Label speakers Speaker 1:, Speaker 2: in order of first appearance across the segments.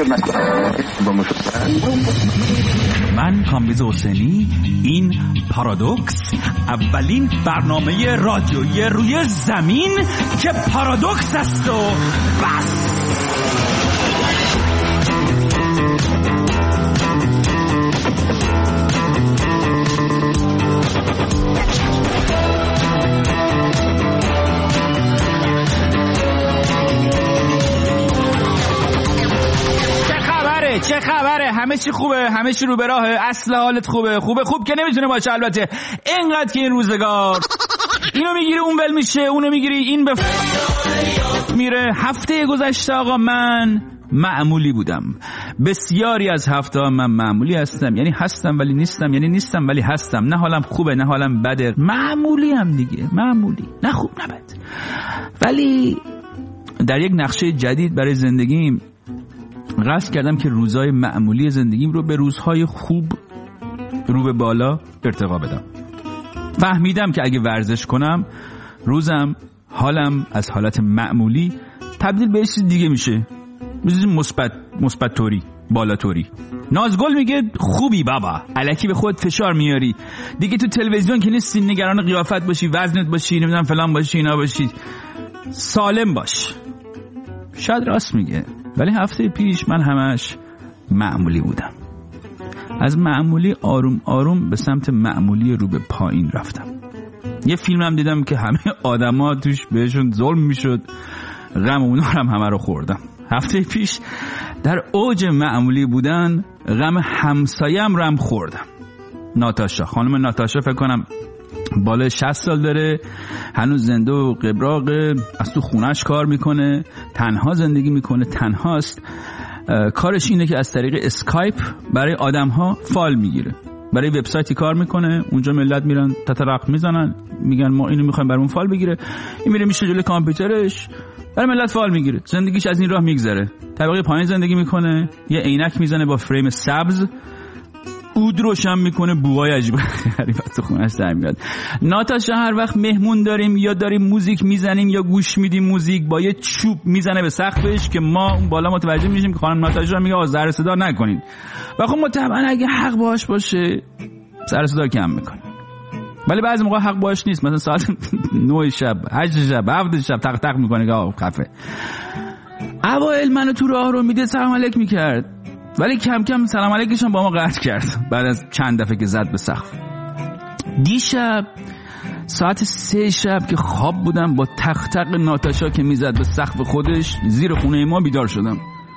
Speaker 1: من کامبیز حسینی، این پارادوکس، اولین برنامه رادیویی روی زمین که پارادوکس است و بس. چه خبره؟ همه چی خوبه؟ همه چی رو به راهه؟ اصل حالت خوبه که نمیتونه باشه. البته اینقدر که این روزگار اینو میگیری اون ول میشه، اونو میگیری این به میره. هفته گذشته آقا من معمولی بودم. بسیاری از هفته ها من معمولی هستم، یعنی هستم ولی نیستم، یعنی نیستم ولی هستم. نه حالم خوبه نه حالم بده، معمولی هم دیگه، معمولی، نه خوب نه بد. ولی در یک نقشه جدید برای زندگیم قصد کردم که روزهای معمولی زندگیم رو به روزهای خوب رو به بالا ارتقا بدم. فهمیدم که اگه ورزش کنم روزم، حالم از حالت معمولی تبدیل به چیز دیگه میشه، مثبت توری، بالا توری. نازگل میگه خوبی بابا، الکی به خود فشار میاری دیگه. تو تلویزیون که نیستی نگران قیافت باشی، وزنت باشی، نمیدونم فلان باشی، اینا باشی، سالم باش. شاید راست میگه، ولی هفته پیش من همش معمولی بودم. از معمولی آروم آروم به سمت معمولی رو به پایین رفتم. یه فیلم هم دیدم که همه آدما توش بهشون ظلم میشد، غم اونا همه رو خوردم. هفته پیش در اوج معمولی بودن غم همسایم رو هم خوردم. ناتاشا، خانم ناتاشا فکر کنم بالای 60 سال داره، هنوز زنده و قبراقه، از تو خونش کار میکنه، تنها زندگی میکنه، تنهاست. کارش اینه که از طریق اسکایپ برای آدم‌ها فال میگیره. برای وبسایتی کار میکنه، اونجا ملت میرن تترق میزنن، میگن ما اینو میخوایم برامون فال بگیره. این میره میشه جلوی کامپیوترش برای ملت فال میگیره. زندگیش از این راه میگذره. طبقه پایین زندگی میکنه، یه عینک میزنه با فریم سبز، اود روشن میکنه، بوهای عجیب غریبی تو خونش در میاد. ناتاشا هر وقت مهمون داریم یا داریم موزیک میزنیم یا گوش میدیم موزیک، با یه چوب میزنه به سقفش که ما اون بالا متوجه میشیم که خانم ناتاشا میگه سر صدا نکنین. و خب ما طبعا اگه حق باهاش باشه سر صدا کم میکنیم، ولی بعضی موقع حق باهاش نیست. مثلا ساعت 9 شب، 8 شب، 7 شب تق تق میکنه که آقا خفه. اوایل منو تو راه رو میده سلام علیک میکرد، ولی کم کم سلام علیکش هم با ما قطع کرد بعد از چند دفعه که زد به سقف. دیشب ساعت 3 شب که خواب بودم با تق تق ناتاشا که میزد به سقف خودش زیر خونه ما بیدار شدم.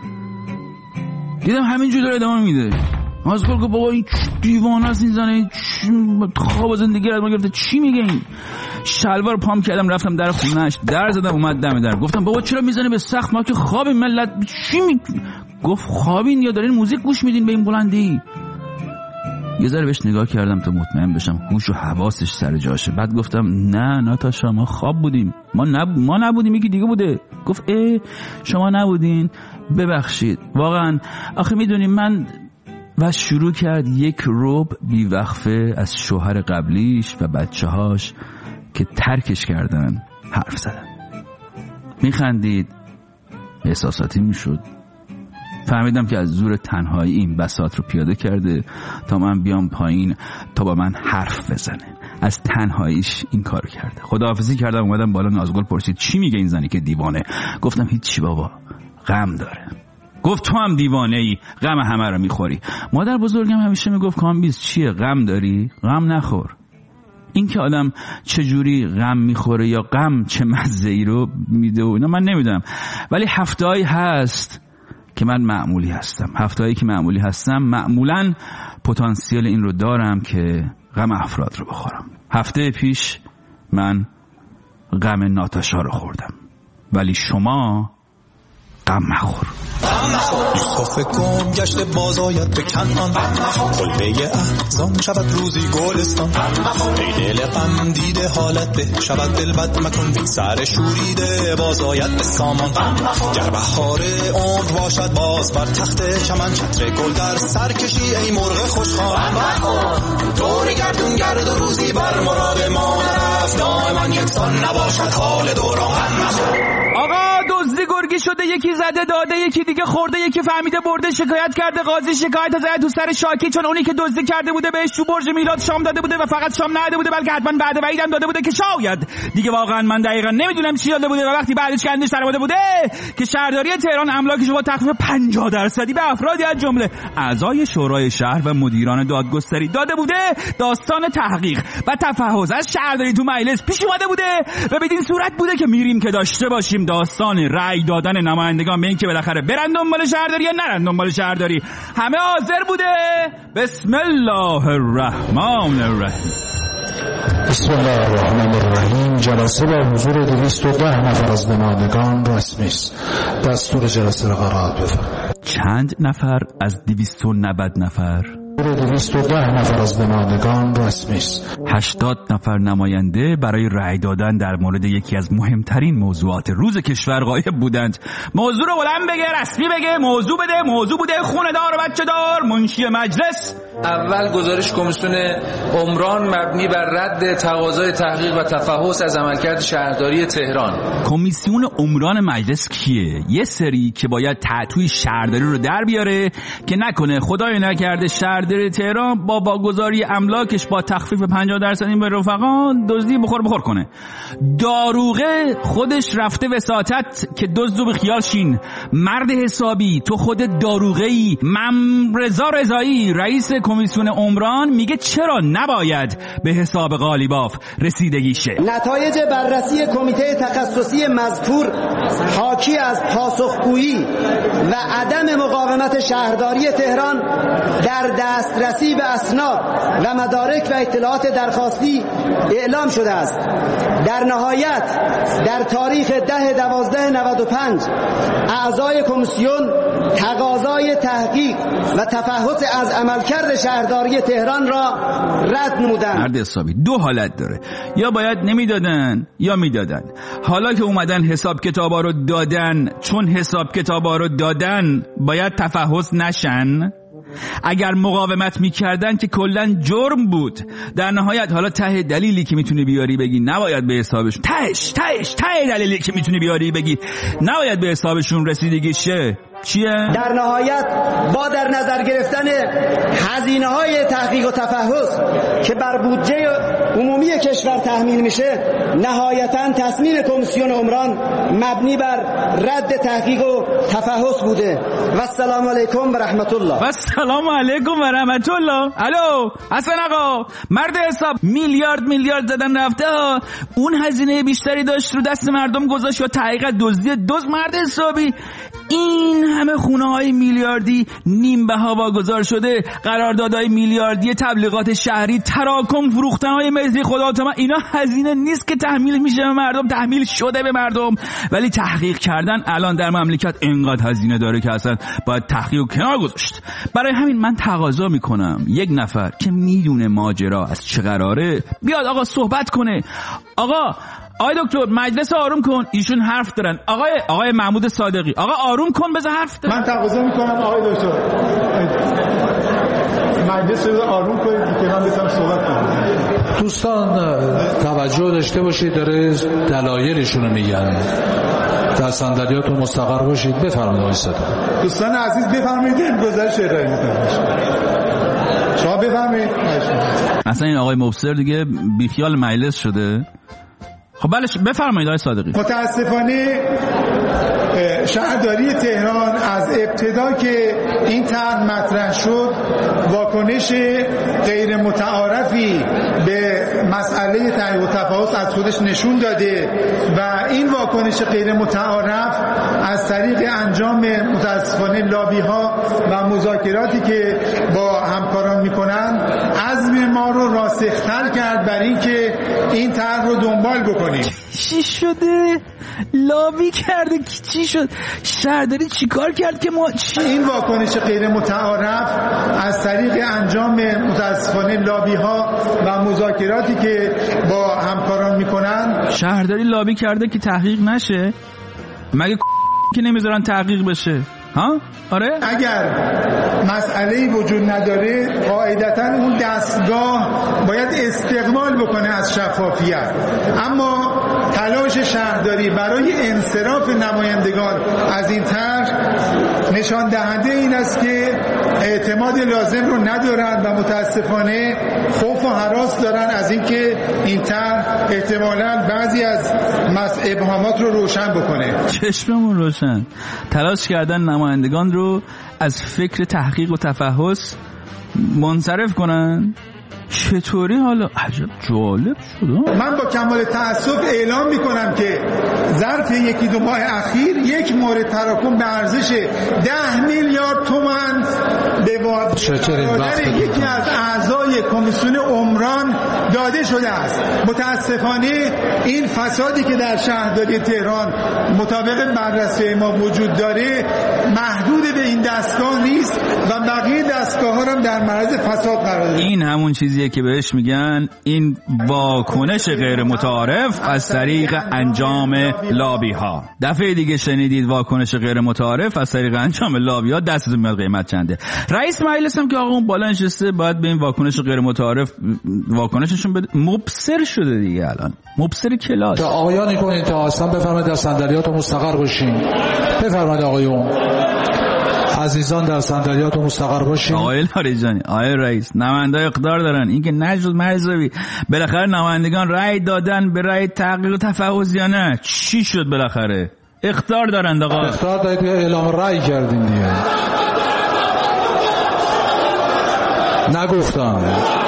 Speaker 1: دیدم همینجور داره ادامه میده. از کل که بابا این دیوانه است، این زنه خواب زندگی رو از ما گرفته، چی میگه این؟ شلوار پام کردم رفتم در خونهش، در زدم اومد دم در. گفتم بابا چرا میزنه به سقف؟ ما که خواب ملت چی گفت خوابین یا دارین موزیک گوش میدین به این بلندی؟ یه ذره بهش نگاه کردم تا مطمئن بشم هوش و حواسش سر جاشه. بعد گفتم نه ناتاشا، ما خواب بودیم، ما نبودیم، یکی دیگه بوده. گفت شما نبودین؟ ببخشید واقعا. آخه میدونیم من. و شروع کرد یک ربع بیوقفه از شوهر قبلیش و بچه‌هاش که ترکش کردن حرف زدن. میخندید، احساساتی میشد. فهمیدم که از زور تنهایی این بساط رو پیاده کرده تا من بیام پایین تا با من حرف بزنه. از تنهاییش این کار کرده. خداحافظی کردم، اومدم بالا. نازگل پرسید چی میگه این زنی که دیوانه؟ گفتم هیچی بابا، غم داره. گفت تو هم دیوانه ای، غم همه رو میخوری. مادر بزرگم همیشه میگفت کامبیز چیه، غم داری؟ غم نخور. این که آدم چجوری غم میخوره یا غم چه مزه‌ای رو میده و اینا من نمیدونم، ولی هفته‌ای هست که من معمولی هستم. هفته‌ای که معمولی هستم معمولاً پتانسیل این رو دارم که غم افراد رو بخورم. هفته پیش من غم ناتاشا رو خوردم، ولی شما غم مخور.
Speaker 2: صفه کن گشت بازاید به کنان، کلبه احزان شود روزی گلستان. ای دل غم دیده حالت به شود دل بد مکن، بی سر شوریده بازاید به سامان. گر بهار عمر باشد باز بر تخت چمن، چتر گل در سر کشی ای مرغ خوشخوان. دور گردون گرد و روزی بر مراد ما نرفت، دائما یکسان نباشد حال دوران.
Speaker 1: آقا دزدی گرگ بزرگی شده، یکی زده داده، یکی دیگه خورده، یکی فهمیده برده، شکایت کرده، قاضی شکایت زده تو سر شاکی، چون اونی که دزدی کرده بوده بهش تو برج میلاد شام داده بوده و فقط شام نداده بوده بلکه حتما بعد وعید هم داده بوده که شاید دیگه واقعا من دقیقاً نمیدونم چی داده بوده و وقتی بعدش کندش در اومده بوده که شهرداری تهران املاکش با تخفیف 50% به افرادی از جمله اعضای شورای شهر و مدیران دادگستری داده بوده. داستان تحقیق و تفحص از شهرداری تو مجلس پیش اومده بوده و بدین صورت بوده که میریم که داشته باشیم داستان رأی دادن نمایندگان به این که بالاخره برن دنبال شهرداری یا نرن دنبال شهرداری. همه حاضر بوده. بسم الله الرحمن الرحیم.
Speaker 3: بسم الله الرحمن الرحیم. جلسه با حضور 210 نفر از نمایندگان رسمی است. دستور جلسه را قرائت بفرمایید.
Speaker 1: چند نفر از 290 نفر؟
Speaker 3: 210 نفر از نمایندگان رسمی است.
Speaker 1: 80 نفر نماینده برای رأی دادن در مورد یکی از مهمترین موضوعات روز کشور غایب بودند. موضوع رو بلند بگه، رسمی بگه، موضوع بده. موضوع بوده خونه دار و بچه دار. منشی مجلس
Speaker 4: اول گزارش کمیسیون عمران مبنی بر رد تقاضای تحقیق و تفحص از عملکرد شهرداری تهران.
Speaker 1: کمیسیون عمران مجلس کیه؟ یه سری که باید تعطوی شهرداری رو در بیاره که نکنه خدای نکرده شهرداری تهران با واگذاری املاکش با تخفیف 50% این به رفقان دزدی بخور کنه. داروغه خودش رفته وساطت که دزدو به خیال شین. مرد حسابی تو خودت داروغه‌ای. رضا رضایی رئیس کمیسیون عمران میگه چرا نباید به حساب قالیباف رسیدگی شه.
Speaker 5: نتایج بررسی کمیته تخصصی مذکور حاکی از پاسخگویی و عدم مقاومت شهرداری تهران در دسترسی به اسناد و مدارک و اطلاعات درخواستی اعلام شده است. در نهایت در تاریخ 10/12/95 اعضای کمیسیون تقاضای تحقیق و تفحص از عملکرد شهرداری تهران را رد نمودند.
Speaker 1: مرد حسابی دو حالت داره، یا باید نمیدادن یا میدادن. حالا که اومدن حساب کتابا رو دادن، چون حساب کتابا رو دادن باید تفحص نشن. اگر مقاومت میکردن که کلن جرم بود. در نهایت حالا ته دلیلی که میتونی بیاری بگی نباید به حسابشون ته دلیلی که میتونی بیاری بگی نباید به حسابشون رسیدگی شه چیه؟ در
Speaker 5: نهایت با در نظر گرفتن هزینه‌های تحقیق و تفحص که بر بودجه عمومی کشور تحمیل میشه، نهایتاً تصمیم کمیسیون عمران مبنی بر رد تحقیق و تفحص بوده. و السلام علیکم و رحمت الله.
Speaker 1: و السلام علیکم و رحمت الله. الو حسن آقا، مرد حساب، میلیارد زدن رفته ها. اون هزینه بیشتری داشت رو دست مردم گذاشت یا تحقیق دزدی مرد حسابی. این همه خونه‌های میلیاردی نیم بها واگذار شده، قراردادهای میلیاردی تبلیغات شهری، تراکم فروختن‌های مزی خدا تو من، اینا هزینه نیست که تحمیل میشه به مردم، تحمیل شده به مردم. ولی تحقیق کردن الان در مملکت اینقدر هزینه داره که اصلا باید تحقیق کنار گذاشت. برای همین من تقاضا میکنم یک نفر که میدونه ماجرا از چه قراره بیاد آقا صحبت کنه. آقا دکتر مجلس آروم کن، ایشون حرف دارن. آقای محمود صادقی، آقا آروم کن بذار حرف دارن.
Speaker 6: من تقاضا میکنم آقای دکتر مجلس رو آروم کنید که من بتونم صحبت کنم.
Speaker 3: دوستان توجه داشته باشید، داره دلایلشون رو میگن. در صندلیاتون مستقر باشید. بفرمایید آقای صادقی.
Speaker 6: دوستان عزیز بفرمایید گزارش ارائه میکنم. شما بفرمایید.
Speaker 1: اصلا این آقای مبصر دیگه بیخیال مجلس شده. خب بله بفرمایید آقای صادقی.
Speaker 6: متاسفانه شهرداری تهران از ابتدا که این طرح مطرح شد واکنش غیر متعارفی به مسئله تحقیق و تفحص از خودش نشون داده و این واکنش غیر متعارف از طریق انجام متاسفانه لابی ها و مذاکراتی که با همکاران میکنن عزم ما رو راسختر کرد بر این که این طرح رو دنبال بکنیم.
Speaker 1: چی شده؟ لابی کرده؟ چی شد؟ شهرداری چی کار کرد که ما
Speaker 6: این واکنش غیر متعارف از طریق انجام متاسفانه لابی ها و مذاکراتی که با همکاران میکنن.
Speaker 1: شهرداری لابی کرده که تحقیق نشه؟ مگه که نمیذارن تحقیق بشه؟ ها؟ آره؟
Speaker 6: اگر مسئله‌ای وجود نداره قاعدتاً اون دستگاه باید استقبال بکنه از شفافیت، اما تلاش شهرداری برای انصراف نمایندگان از این طرح نشان دهنده این است که اعتماد لازم رو ندارن و متاسفانه خوف و هراس دارن از اینکه این طرح احتمالاً بعضی از ابهامات رو روشن بکنه.
Speaker 1: چشممون روشن. تلاش کردن نمایندگان رو از فکر تحقیق و تفحص منصرف کنن. چطوری حالا؟ عجب جالب شده.
Speaker 6: من با کمال تأسف اعلام میکنم که ظرف 1-2 ماه اخیر یک مورد تراکم به ارزش 10 میلیارد تومان به وادار یکی از اعضای کمیسیون عمران داده شده است. متاسفانه این فسادی که در شهرداری تهران مطابق بررسی ما وجود داره محدود به این دستگاه نیست و بقیه دستگاه ها هم در معرض فساد قرار داده.
Speaker 1: این همون چیزیه که بهش میگن این واکنش غیر متعارف از طریق انجام لابی ها. دفعه دیگه شنیدید واکنش غیر متعارف از طریق انجام لابی ها. دستتون میاد قیمت چنده. رئیس مجلس هم که آقا اون بالا نشسته باید به این واکنش غیر متعارف واکنششون بده. مبصر شده دیگه الان. مبصر کلاس.
Speaker 3: آقایانی کنید تا اصلا بفرمایید در صندلیات مستقر باشین. بفرمایید آقایون. عزیزان در صندلیات مستقر باشین.
Speaker 1: آقای لاریجانی، آقای رئیس، نمایندگان اقدار دارن. این که نجد مرزوی بالاخره نمایندگان رأی دادن به رأی تحقیق و تفحص یا نه؟ چی شد بالاخره؟ اقدار دارن آقا.
Speaker 3: اقدار دارید که اعلام رأی کردین دیگه. نگفتم.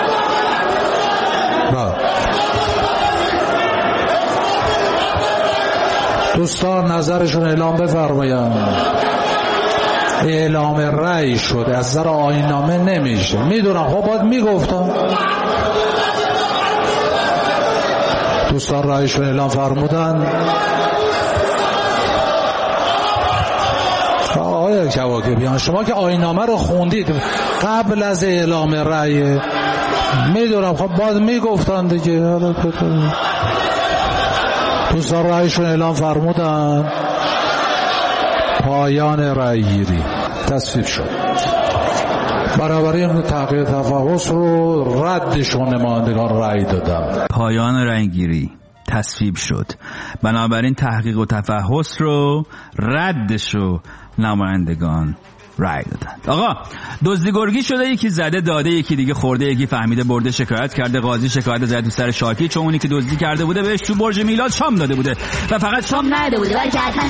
Speaker 3: دوستان نظرشون اعلام بفرمایند. اعلام رأی شده از نظر آیین‌نامه نمیشه. میدونم خب باید میگفتم. دوستان رأیشون اعلام فرمودن. آقای کواکبیان شما که آیین‌نامه رو خوندید قبل از اعلام رأی میدونم خب باید میگفتن دیگه. دوستان رأیشون اعلام فرمودن. پایان رأی گیری تصویب شد. بنابراین تحقیق تفحص رو ردشون نمایندگان رأی دادن.
Speaker 1: پایان رأی گیری تصویب شد. بنابراین تحقیق و تفحص رو ردشو نمایندگان رأی دادن. آقا دزدی گرگی شده، یکی زده داده، یکی دیگه خورده، یکی فهمیده برده، شکایت کرده، قاضی شکایت زده تو سر شاکی، چون اونی که دزدی کرده بوده بهش تو برج میلاد شام داده بوده و فقط شام نداده بوده بلکه حتما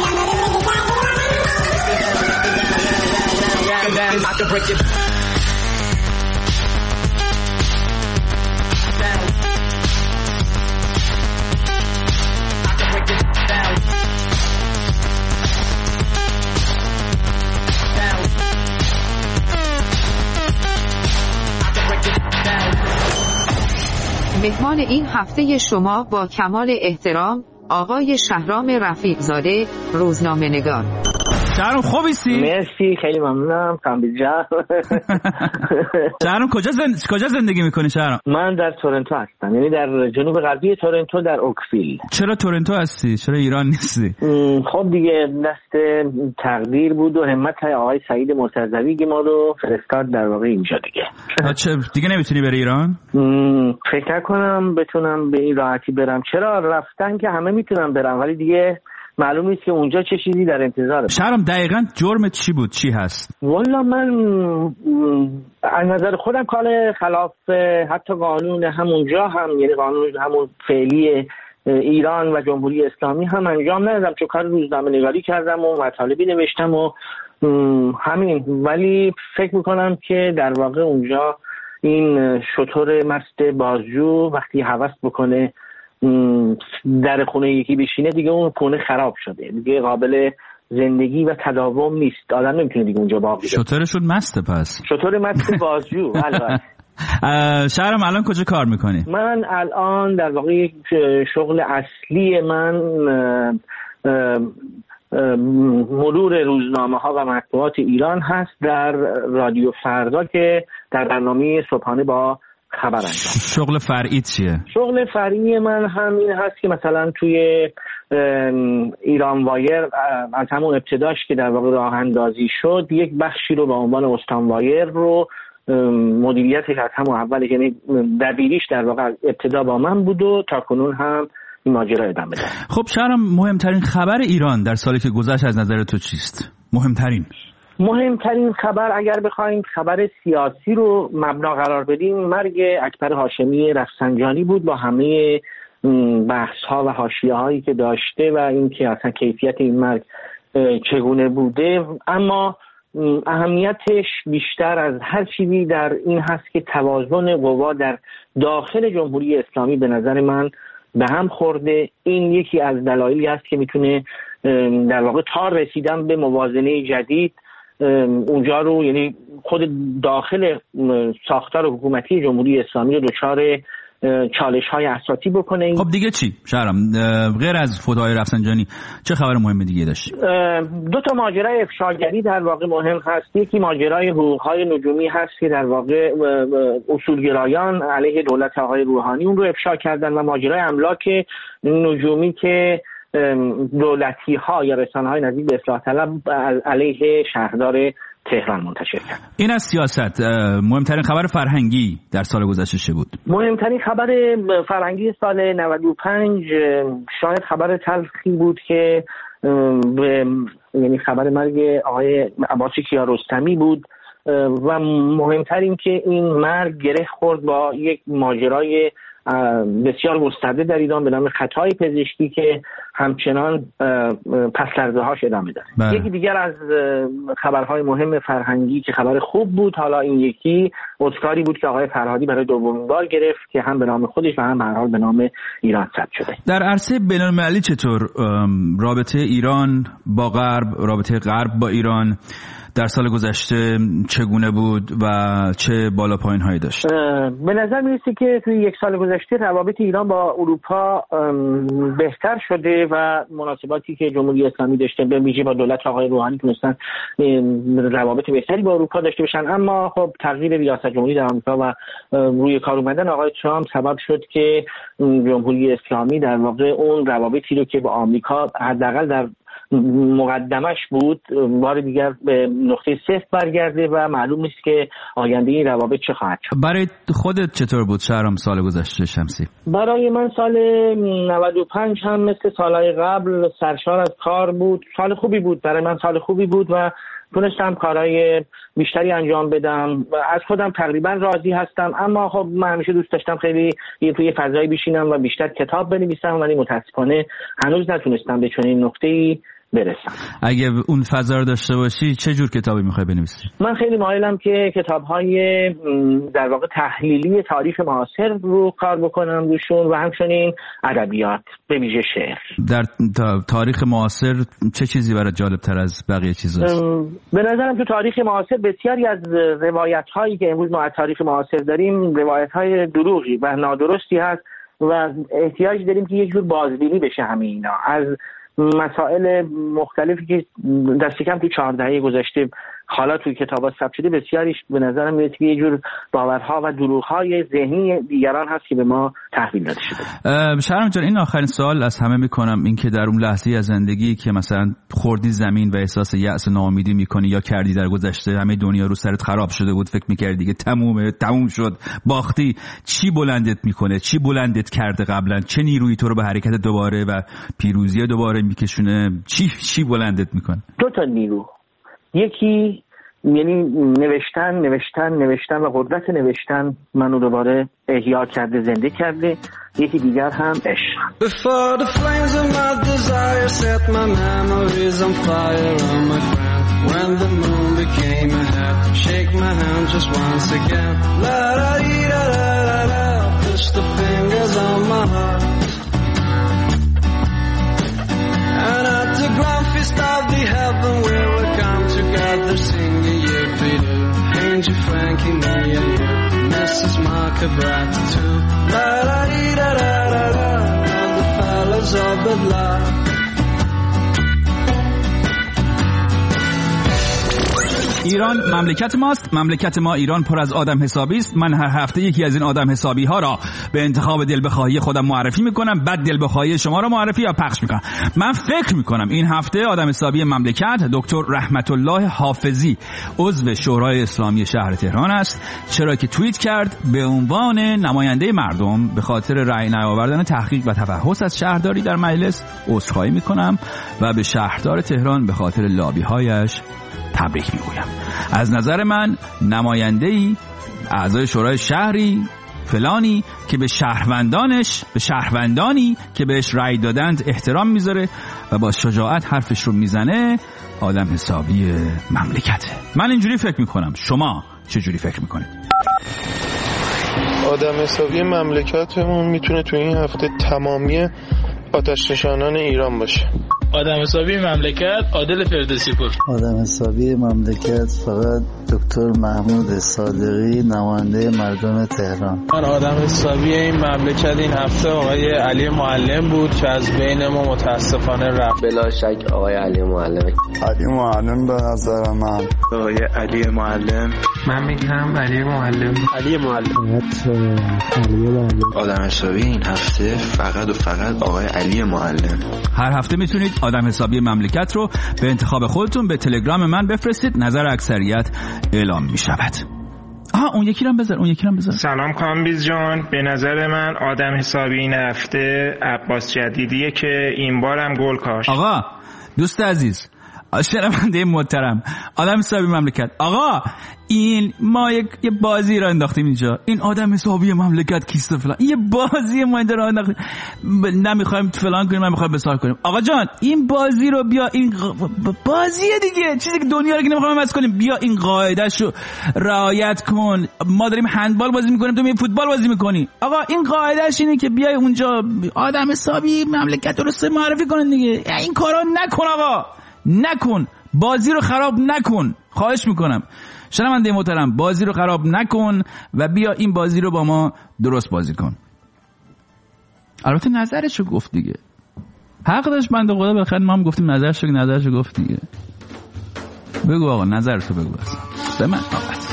Speaker 7: مهمان این هفته شما با کمال احترام آقای شهرام رفیقزاده، روزنامه‌نگار.
Speaker 1: شهرام خوبیستی؟
Speaker 8: مرسی، خیلی ممنونم. کامبیز جان.
Speaker 1: شهرام کجا زندگی میکنی شهرام؟
Speaker 8: من در تورنتو هستم، یعنی در جنوب غربی تورنتو در اوکفیل.
Speaker 1: چرا تورنتو هستی؟ چرا ایران نیستی؟
Speaker 8: خب دیگه دست تقدیر بود و همت آقای سعید مرتضوی که ما رو فرستاد در واقع اینجا دیگه.
Speaker 1: دیگه نمیتونی بری ایران؟
Speaker 8: فکر نکنم بتونم به این راحتی برم. چرا رفتن که همه میتونم برم، ولی دیگه معلوم نیست که اونجا چه چیزی در انتظاره.
Speaker 1: شهرام دقیقاً جرمت چی بود؟ چی هست؟
Speaker 8: والا من از نظر خودم کار خلاف حتی قانون همونجا هم، یعنی قانون همون فعلی ایران و جمهوری اسلامی هم انجام ندادم، چون کار روزنامه‌نگاری کردم و مطالبی نوشتم و همین. ولی فکر میکنم که در واقع اونجا این شتر مست بازجو وقتی هوس بکنه در خونه یکی بشینه دیگه اون خونه خراب شده، دیگه قابل زندگی و تداوم نیست. آدم نمیتونه دیگه اونجا باقی بمونه.
Speaker 1: شتر شد مسته پس.
Speaker 8: شتر مست بازجو. البته.
Speaker 1: شهرام الان کجا کار میکنی؟
Speaker 8: من الان در واقع شغل اصلی من مرور روزنامه ها و مطبوعات ایران هست در رادیو فردا که در برنامه صبحانه با خبر انجام.
Speaker 1: شغل فرعی چیه؟
Speaker 8: شغل فرعی من همین هست که مثلا توی ایران وایر از همون ابتداش که در واقع راه اندازی شد یک بخشی رو به عنوان استان وایر رو مدیریتش از همون اول، یعنی دبیریش در واقع ابتدا با من بود و تا کنون هم این ماجرا ادامه بده.
Speaker 1: خب شهرام، مهمترین خبر ایران در سالی که گذشت از نظر تو چیست؟ مهمترین خبر اگر بخوایم خبر سیاسی رو مبنا قرار بدیم، مرگ اکبر هاشمی رفسنجانی بود با همه بحث ها و حاشیه هایی که داشته و اینکه اصلا کیفیت این مرگ چگونه بوده. اما اهمیتش بیشتر از هر چیزی در این هست که توازن قوا در داخل جمهوری اسلامی به نظر من به هم خورده. این یکی از دلایلی است که میتونه در واقع تا رسیدن به موازنه جدید اونجا رو، یعنی خود داخل ساختار حکومتی جمهوری اسلامی رو دچار چالش‌های اساسی بکنه. خب دیگه چی شهرام، غیر از فوت‌های رفسنجانی چه خبر مهم دیگه داشت؟
Speaker 8: دو تا ماجرای افشاگری در واقع مهم هست. یکی ماجرای حقوق‌های نجومی هست که در واقع اصولگرایان علیه دولت آقای روحانی اون رو افشا کردن، و ماجرای املاک نجومی که دولتی‌ها یا رسانه‌های نزدیک به اصلاح طلب علیه شهردار تهران منتشر کرد.
Speaker 1: این از سیاست. مهمترین خبر فرهنگی در سال گذشته چه بود؟
Speaker 8: مهمترین خبر فرهنگی سال 95 شاید خبر تلخی بود که یعنی خبر مرگ آقای عباس کیارستمی بود و مهمتر این که این مرگ گره خورد با یک ماجرای بسیار گسترده در ایران به نام خطای پزشکی که همچنان پس‌لرزه‌هاش ادامه داره. یکی دیگر از خبرهای مهم فرهنگی که خبر خوب بود، حالا این یکی اسکاری بود که آقای فرهادی برای دومین بار گرفت که هم به نام خودش و هم به هر حال به نام ایران ثبت شده.
Speaker 1: در عرصه بین‌المللی چطور رابطه ایران با غرب، رابطه غرب با ایران در سال گذشته چگونه بود و چه بالا پایین هایی داشت؟
Speaker 8: به نظر میرسه که توی یک سال گذشته روابط ایران با اروپا بهتر شده و مناسباتی که جمهوری اسلامی داشته به ویژه با دولت آقای روحانی تونستن روابط بهتری با اروپا داشته باشن. اما خب تغییر ریاست جمهوری در آمریکا و روی کار اومدن آقای ترامپ سبب شد که جمهوری اسلامی در واقع اون روابطی رو که با آمریکا حداقل در مقدمش بود بار دیگر به نقطه صفر برگرده و معلوم نیست که آینده این روابط چه خواهد شد.
Speaker 1: برای خودت چطور بود شهرام سال گذشته شمسی؟
Speaker 8: برای من سال 95 هم مثل سالهای قبل سرشار از کار بود. سال خوبی بود برای من، سال خوبی بود و تونستم کارهای بیشتری انجام بدم و از خودم تقریبا راضی هستم. اما خب من همیشه دوست داشتم خیلی توی فضایی بشینم و بیشتر کتاب بنویسم، ولی متاسفانه هنوز نتونستم به چنین نقطه‌ای برسم.
Speaker 1: اگه اون فضا رو داشته باشی چه جور کتابی میخوای بنویسی؟
Speaker 8: من خیلی مایلم که کتاب‌های در واقع تحلیلی تاریخ معاصر رو کار بکنم روشون و همچنین ادبیات به ویژه شعر.
Speaker 1: در تاریخ معاصر چه چیزی برات جالب‌تر از بقیه چیزاست؟
Speaker 8: به نظرم تو تاریخ معاصر بسیاری از روایت‌هایی که امروز ما از تاریخ معاصر داریم روایت‌های دروغی و نادرستی هست و احتیاج داریم که یک جور بازبینی بشه همه اینا از مسائل مختلفی که دست کم تو 4 دهه گذشته حالا توی کتابات ثبت شده. بسیاریش به نظرم میاد که یه جور باورها و دروغ‌های ذهنی دیگران هست که به ما تحویل داده شده.
Speaker 1: شهرام جان، این آخرین سوال از همه میکنم، این که در اون لحظه از زندگی که مثلا خوردی زمین و احساس یأس و ناامیدی میکنی یا کردی در گذشته، همه دنیا رو سرت خراب شده بود، فکر میکردی دیگه تموم شد، باختی، چی بلندت میکنه؟ چی بلندت کرده قبلا؟ چه نیرویی تو رو به حرکت دوباره و پیروزی دوباره میکشونه؟ چی بلندت میکنه؟
Speaker 8: 2 تا نیرو. یکی یعنی نوشتن و قدرت نوشتن منو دوباره احیا کرده، زنده کرده. یکی دیگر هم عشق. Before the flames of my desire set my memories on fire on my friend. When the moon became a hat, shake my hand just once again. La da da da da da, push the fingers on my heart. And at the grand feast of the heaven where we come together singing yippee-doo. Angel Frankie, me and you, Mrs. Marker brought too. La-da-dee-da-da-da-da, and the fellas of the block.
Speaker 1: ایران مملکت ماست، مملکت ما ایران پر از آدم حسابی است. من هر هفته یکی از این آدم حسابی ها را به انتخاب دل بخواهی خودم معرفی میکنم، بعد دل بخواهی شما را معرفی یا پخش میکنم. من فکر میکنم این هفته آدم حسابی مملکت دکتر رحمت الله حافظی عضو شورای اسلامی شهر تهران است، چرا که توییت کرد به عنوان نماینده مردم به خاطر رأی نیاوردن تحقیق و تفحص از شهرداری در مجلس عذرخواهی میکنم و به شهردار تهران به خاطر لابی‌هایش تبریک میگویم. از نظر من نماینده‌ای اعضای شورای شهری فلانی که به شهروندانی که بهش رأی دادند احترام میذاره و با شجاعت حرفش رو میزنه آدم حسابی مملکته. من اینجوری فکر میکنم. شما چجوری فکر میکنید؟
Speaker 9: آدم حسابی مملکتمون میتونه تو این هفته تمامی آتش نشانان ایران باشه.
Speaker 10: آدم حسابی مملکت عادل فردوسی پور.
Speaker 11: آدم حسابی مملکت فقط دکتر محمود صادقی نماینده مردم تهران.
Speaker 10: من آدم حسابی این مملکت این هفته آقای علی معلم بود که از بین ما متاسفانه رفت.
Speaker 12: بلا شک آقای علی معلم.
Speaker 13: علی معلم به نظر من.
Speaker 14: آقای علی معلم.
Speaker 15: من میگم علی معلم.
Speaker 12: علی معلم.
Speaker 14: آدم حسابی این هفته فقط و فقط آقای علی معلم.
Speaker 1: هر هفته میتونید آدم حسابی مملکت رو به انتخاب خودتون به تلگرام من بفرستید. نظر اکثریت اعلام میشود. اون یکی رو بذار.
Speaker 16: سلام کامبیز جان، به نظر من آدم حسابی این هفته عباس جدیدیه که این بارم گل کاشت.
Speaker 1: آقا دوست عزیز، شنونده محترم، آدم حسابی مملکت، آقا این ما یه بازی را انداختیم اینجا. این آدم حسابی مملکت کیسته فلان، یه بازی ما اینجا را انداختیم، نمیخوایم فلان کنیم، من میخوایم بسار کنیم. آقا جان این بازی رو بیا، این بازیه دیگه، چیزی که دنیا رو که نمیخوایم عوض کنیم، بیا این قاعدهشو رعایت کن. ما داریم هندبال بازی میکنیم، تو می فوتبال بازی میکنی. آقا این قاعدهش اینه که بیای اونجا آدم حسابی مملکت درست معرفی کنن دیگه. این کارا نکن آقا، نکن، بازی رو خراب نکن، خواهش میکنم. شنونده محترم، بازی رو خراب نکن و بیا این بازی رو با ما درست بازی کن. البته نظرشو گفت دیگه، حق داشت بنده خدا. بخیر ما هم گفتیم نظرشو گفت دیگه. بگو آقا نظرشو بگو اصلا به من فقط.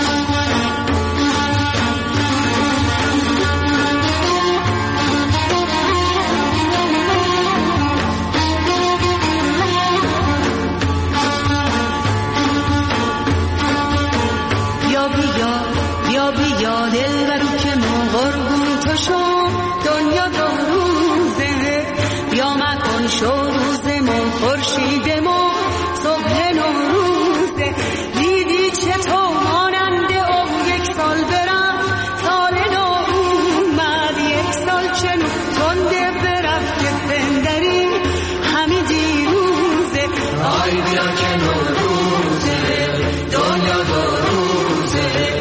Speaker 17: بیا دل برو که ما قربون تو شو، دنیا دو روزه، بیا مکن شو روز ما خورشید ما صبح نوروزه. دیدی چطور ماننده او یک سال برم، سال نو اومد، یک سال چنو تنده برفت که پندری همین دیروزه. آی بیا که نوروزه، دنیا دو روزه،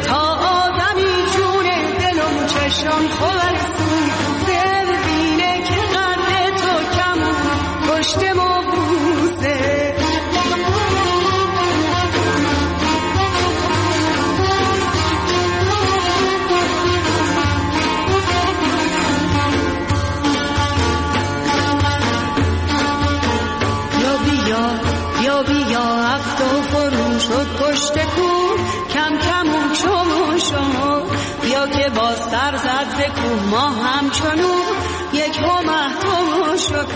Speaker 17: چشم خورسون زربینه که قدر تو کم پشت ما بوزه. یا بیا هفت و فرون شد پشت کون، کم کم اون شما بیا که باز سر زد ز کوه ما همچنو یک محتوم شد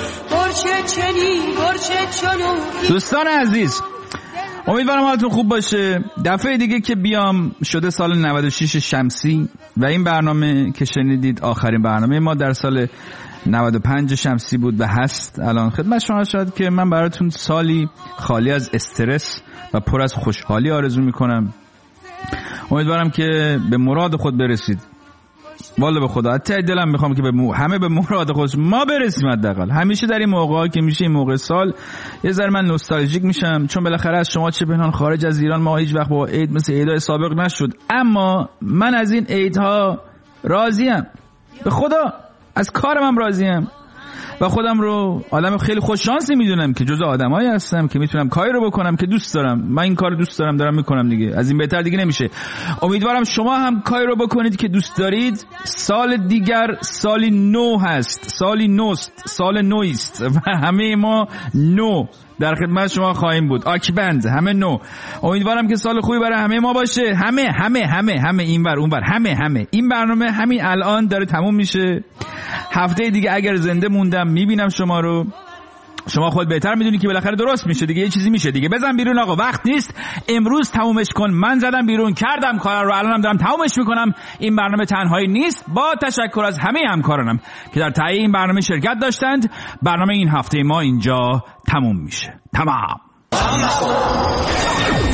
Speaker 17: برچه چنو.
Speaker 1: دوستان عزیز، امیدوارم حالتون خوب باشه. دفعه دیگه که بیام شده سال 96 شمسی و این برنامه که شنیدید آخرین برنامه ما در سال 95 شمسی بود و هست الان خدمت شما شد که من براتون سالی خالی از استرس و پر از خوشحالی آرزو میکنم. امیدوارم که به مراد خود برسید. والا به خدا ته دلم میخوام که همه به مراد خود ما برسیم. حداقل همیشه در این موقعا که میشه این موقع سال یه ذره من نوستالژیک میشم، چون بالاخره از شما چه پنهان خارج از ایران ما هیچ وقت با عید مثل عیدهای سابق نشد. اما من از این عیدها راضیم، به خدا از کارم راضیم و خودم رو آدم خیلی خوش شانسی میدونم که جزء آدمایی هستم که میتونم کاری رو بکنم که دوست دارم. من این کارو دوست دارم میکنم دیگه، از این بهتر دیگه نمیشه. امیدوارم شما هم کاری رو بکنید که دوست دارید. سال دیگر سالی نو هست، سالی نوست، سال نویست و همه ما نو در خدمت شما خواهیم بود. آکبند همه نو. امیدوارم که سال خوبی برای همه ما باشه. همه اینور اونور، همه. این برنامه همین الان داره تموم میشه. هفته دیگه اگر زنده موندم میبینم شما رو. شما خود بهتر میدونی که بالاخره درست میشه دیگه، یه چیزی میشه دیگه. بزن بیرون آقا، وقت نیست، امروز تمومش کن. من زدم بیرون، کردم کار رو، الانم دارم تمومش میکنم. این برنامه تنهایی نیست، با تشکر از همه همکارانم که در تهیه این برنامه شرکت داشتند. برنامه این هفته ما اینجا تموم میشه. تمام.